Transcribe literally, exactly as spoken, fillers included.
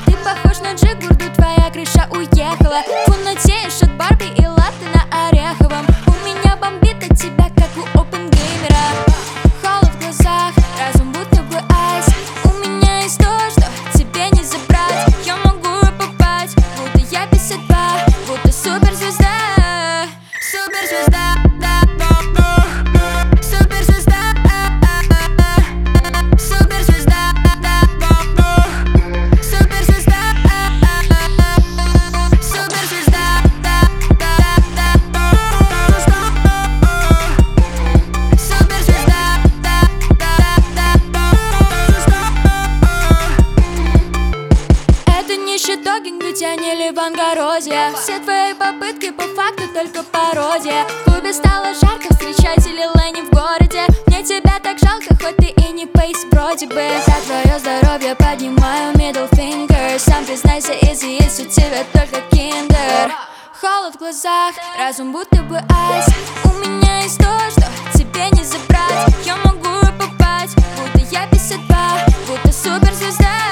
Ты похож на Джигурду, твоя крыша уехала. Фунатеешь от Барби и латте на ореховом. У меня бомбит от тебя, как у опенгеймера. Холод в глазах, разум будто бы айс. У меня есть то, что тебе не забрать. Я могу попасть, будто я пятьдесят два, будто суперзвезда. Суперзвезда, да, да, да. Суперзвезда, суперзвезда, да, да, да. Суперзвезда, суперзвезда, да, да, да, да. Суперзвезда, да, да, да. Это не щитогинг, ведь я не Ливан Горозия. Все твои попытки по факту только пародия. В клубе стало жарко, встречатели Лени в городе. Мне тебя так жалко, хоть ты и не пейс вроде бы. За твое здоровье поднимаю middle finger. Сам признайся, если есть у тебя только киндер. Холод в глазах, разум будто бы айс. У меня есть то, что тебе не забрать. Я могу попасть, будто я пятьдесят два, будто суперзвезда.